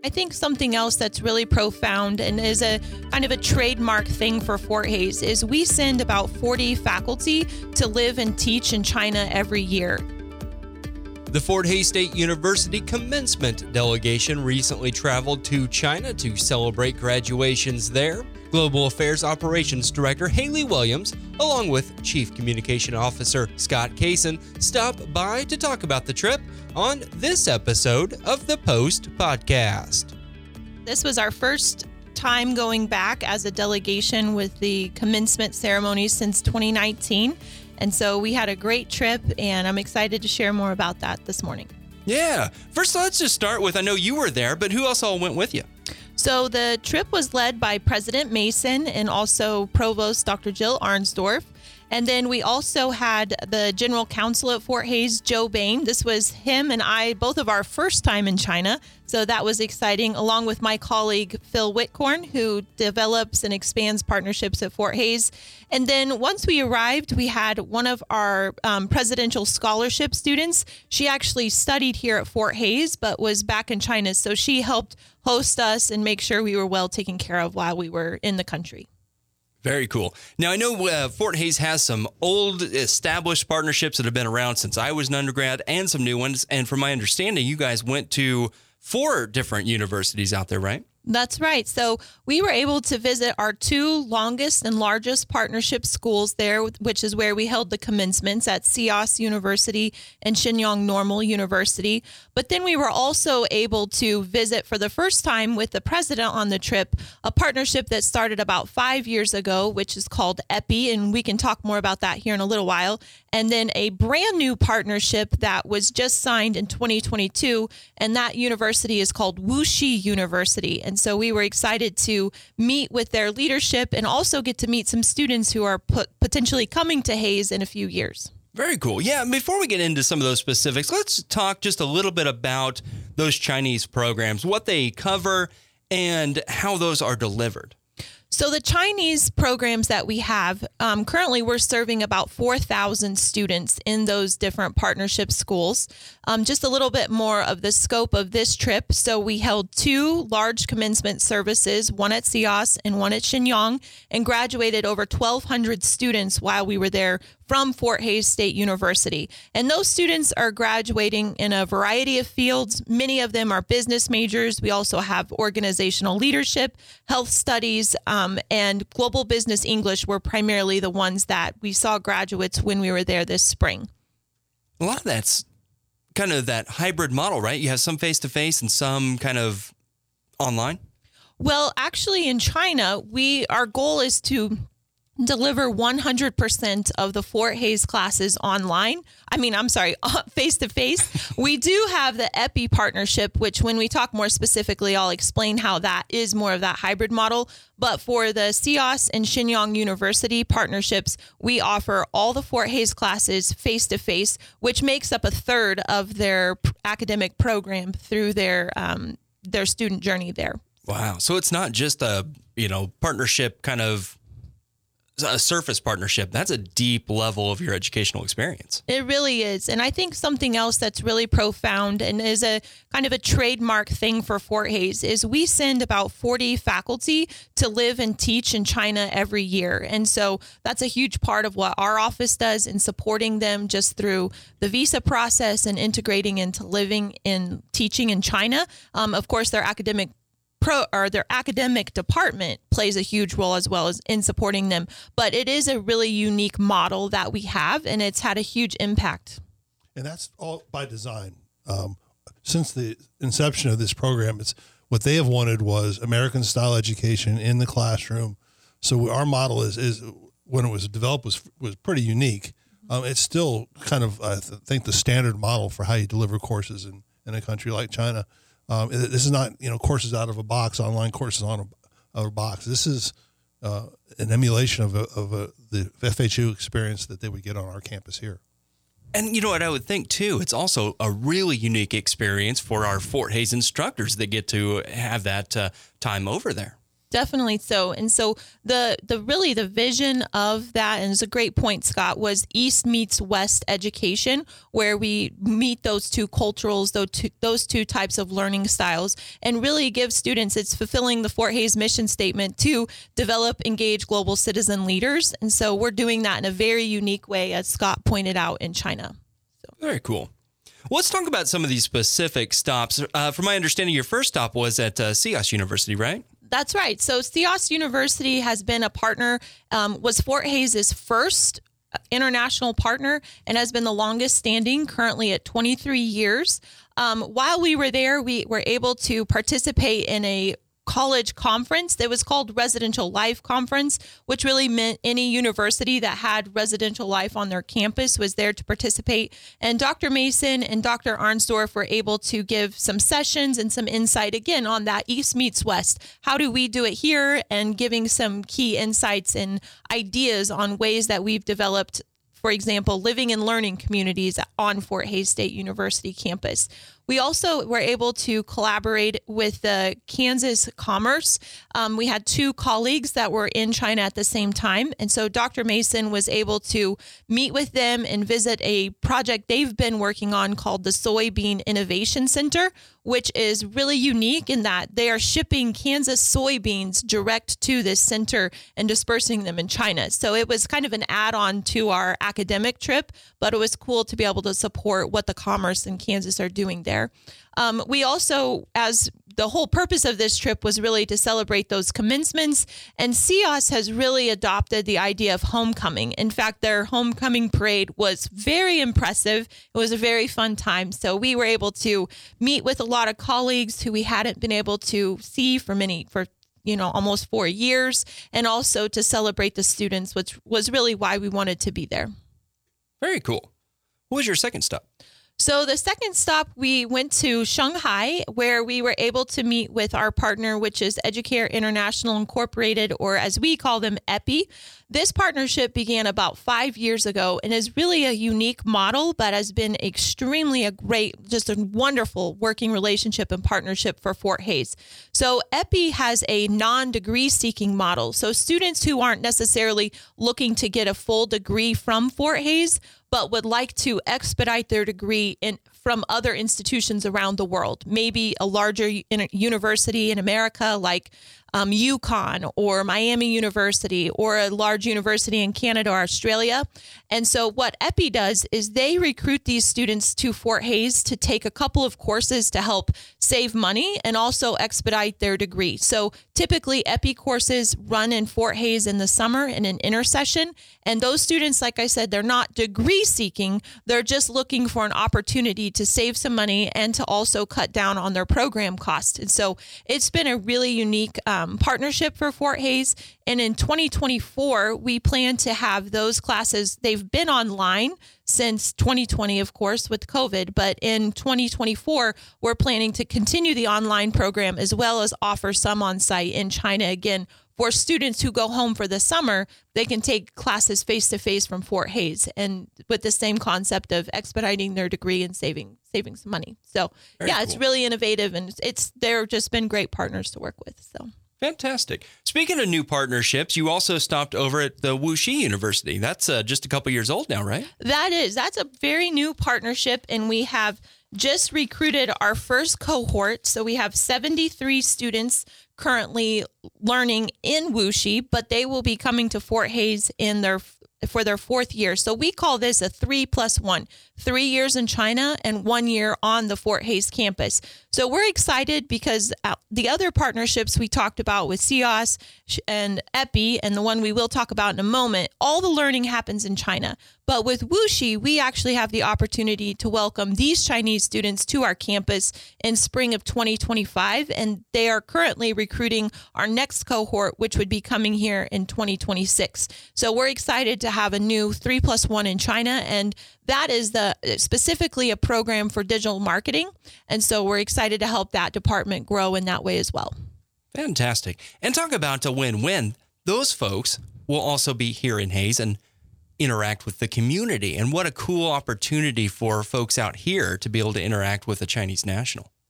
I think something else that's really profound and is a kind of a trademark thing for Fort Hays is we send about 40 faculty to live and teach in China every year. The Fort Hays State University commencement delegation recently traveled to China to celebrate graduations there. Global Affairs Operations Director Haley Williams, along with Chief Communication Officer Scott Kaysen, stopped by to talk about the trip on this episode of the Post Podcast. This was our first time going back as a delegation with the commencement ceremony since 2019. And so we had a great trip, and I'm excited to share more about that this morning. Yeah. First, let's just start with, I know you were there, but who else all went with you? So the trip was led by President Mason and also Provost Dr. Jill Arnsdorf. And then we also had the General Counsel at Fort Hays, Joe Bain. This was him and I, both of our first time in China. So that was exciting, along with my colleague, Phil Whitcorn, who develops and expands partnerships at Fort Hays. And then once we arrived, we had one of our presidential scholarship students. She actually studied here at Fort Hays, but was back in China. So she helped host us and make sure we were well taken care of while we were in the country. Very cool. Now, I know Fort Hays has some old established partnerships that have been around since I was an undergrad and some new ones. And from my understanding, you guys went to 4 different universities out there, right? That's right. So we were able to visit our 2 longest and largest partnership schools there, which is where we held the commencements at CIOS University and Shenyang Normal University. But then we were also able to visit for the first time with the president on the trip, a partnership that started about 5 years ago, which is called EPI, and we can talk more about that here in a little while. And then a brand new partnership that was just signed in 2022, and that university is called Wuxi University. And so we were excited to meet with their leadership and also get to meet some students who are potentially coming to Hays in a few years. Very cool. Yeah, before we get into some of those specifics, let's talk just a little bit about those Chinese programs, what they cover, and how those are delivered. So the Chinese programs that we have, currently we're serving about 4,000 students in those different partnership schools. Just a little bit more of the scope of this trip. So we held 2 large commencement services, one at CIOS and one at Shenyang, and graduated over 1,200 students while we were there from Fort Hays State University. And those students are graduating in a variety of fields. Many of them are business majors. We also have organizational leadership, health studies, and global business English were primarily the ones that we saw graduates when we were there this spring. A lot of that's kind of that hybrid model, right? You have some face-to-face and some kind of online. Well, actually in China, our goal is to deliver 100% of the Fort Hays classes online. Face-to-face. We do have the EPI partnership, which when we talk more specifically, I'll explain how that is more of that hybrid model. But for the CIOS and Shenyang University partnerships, we offer all the Fort Hays classes face-to-face, which makes up a third of their academic program through their student journey there. Wow. So it's not just a, partnership kind of a surface partnership. That's a deep level of your educational experience. It really is. And I think something else that's really profound and is a kind of a trademark thing for Fort Hays is we send about 40 faculty to live and teach in China every year. And so that's a huge part of what our office does in supporting them just through the visa process and integrating into living and teaching in China. Of course, their academic department plays a huge role as well as in supporting them. But it is a really unique model that we have, and it's had a huge impact. And that's all by design. Since the inception of this program, what they have wanted was American style education in the classroom. So our model is when it was developed was pretty unique. It's still kind of, I think, the standard model for how you deliver courses in a country like China. This is not, courses out of a box, online courses on a box. This is an emulation of the FHU experience that they would get on our campus here. And you know what I would think, too? It's also a really unique experience for our Fort Hays instructors that get to have that time over there. Definitely so. And so the vision of that, and it's a great point, Scott, was East meets West education, where we meet those two culturals, those two types of learning styles, and really give students, it's fulfilling the Fort Hays mission statement to develop, engage global citizen leaders. And so we're doing that in a very unique way, as Scott pointed out, in China. Very cool. Well, let's talk about some of these specific stops. From my understanding, your first stop was at CIOS University, right? That's right. So CIOS University has been a partner, was Fort Hays' first international partner, and has been the longest standing, currently at 23 years. While we were there, we were able to participate in a college conference that was called Residential Life Conference, which really meant any university that had residential life on their campus was there to participate. And Dr. Mason and Dr. Arnsdorf were able to give some sessions and some insight, again, on that East meets West. How do we do it here? And giving some key insights and ideas on ways that we've developed, for example, living and learning communities on Fort Hays State University campus. We also were able to collaborate with the Kansas Commerce. We had two colleagues that were in China at the same time. And so Dr. Mason was able to meet with them and visit a project they've been working on called the Soybean Innovation Center, which is really unique in that they are shipping Kansas soybeans direct to this center and dispersing them in China. So it was kind of an add-on to our academic trip, but it was cool to be able to support what the Commerce in Kansas are doing there. We also, as the whole purpose of this trip was really to celebrate those commencements, and CIOS has really adopted the idea of homecoming. In fact, their homecoming parade was very impressive. It was a very fun time. So we were able to meet with a lot of colleagues who we hadn't been able to see for almost 4 years, and also to celebrate the students, which was really why we wanted to be there. Very cool. What was your second stop? So the second stop, we went to Shanghai, where we were able to meet with our partner, which is Educare International Incorporated, or as we call them, EPI. This partnership began about 5 years ago and is really a unique model, but has been extremely just a wonderful working relationship and partnership for Fort Hays. So EPI has a non-degree seeking model. So students who aren't necessarily looking to get a full degree from Fort Hays, but would like to expedite their degree from other institutions around the world, maybe a larger university in America like UConn or Miami University, or a large university in Canada or Australia. And so what EPI does is they recruit these students to Fort Hays to take a couple of courses to help save money and also expedite their degree. So typically EPI courses run in Fort Hays in the summer in an intersession. And those students, like I said, they're not degree seeking. They're just looking for an opportunity to save some money and to also cut down on their program cost. And so it's been a really unique partnership for Fort Hays. And in 2024, we plan to have those classes. They've been online since 2020, of course, with COVID. But in 2024, we're planning to continue the online program as well as offer some on site in China. Again, for students who go home for the summer, they can take classes face-to-face from Fort Hays, and with the same concept of expediting their degree and saving some money. So Very cool. It's really innovative, and they're just been great partners to work with. So fantastic. Speaking of new partnerships, you also stopped over at the Wuxi University. That's just a couple years old now, right? That's a very new partnership, and we have just recruited our first cohort. So we have 73 students currently learning in Wuxi, but they will be coming to Fort Hays for their fourth year. So we call this a 3+1, 3 years in China and 1 year on the Fort Hays campus. So we're excited because the other partnerships we talked about with CIOS and EPI, and the one we will talk about in a moment, all the learning happens in China. But with Wuxi, we actually have the opportunity to welcome these Chinese students to our campus in spring of 2025. And they are currently recruiting our next cohort, which would be coming here in 2026. So we're excited to have a new 3+1 in China. And that is specifically a program for digital marketing. And so we're excited to help that department grow in that way as well. Fantastic. And talk about a win-win. Those folks will also be here in Hays and interact with the community. And what a cool opportunity for folks out here to be able to interact with a Chinese national.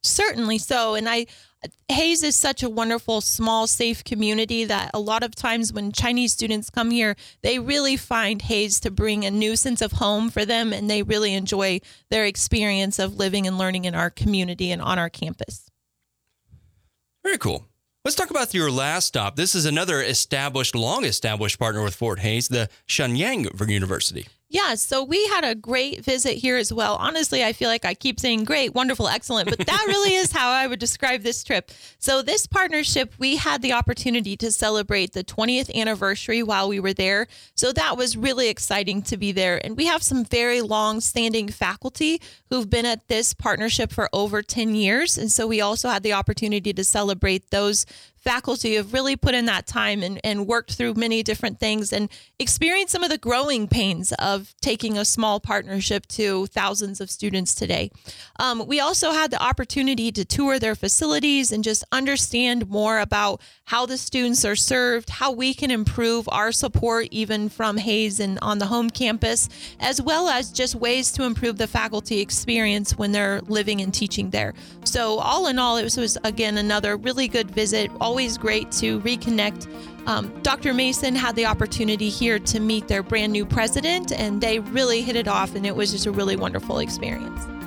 Certainly so. And Hayes is such a wonderful, small, safe community that a lot of times when Chinese students come here, they really find Hayes to bring a new sense of home for them, and they really enjoy their experience of living and learning in our community and on our campus. Very cool. Let's talk about your last stop. This is another long-established partner with Fort Hays, the Shenyang University. Yeah, so we had a great visit here as well. Honestly, I feel like I keep saying great, wonderful, excellent, but that really is how I would describe this trip. So this partnership, we had the opportunity to celebrate the 20th anniversary while we were there. So that was really exciting to be there. And we have some very long-standing faculty who've been at this partnership for over 10 years. And so we also had the opportunity to celebrate those faculty have really put in that time and worked through many different things and experienced some of the growing pains of taking a small partnership to thousands of students today. We also had the opportunity to tour their facilities and just understand more about how the students are served, how we can improve our support even from Hayes and on the home campus, as well as just ways to improve the faculty experience when they're living and teaching there. So all in all, it was again, another really good visit. Always great to reconnect. Dr. Mason had the opportunity here to meet their brand new president, and they really hit it off, and it was just a really wonderful experience.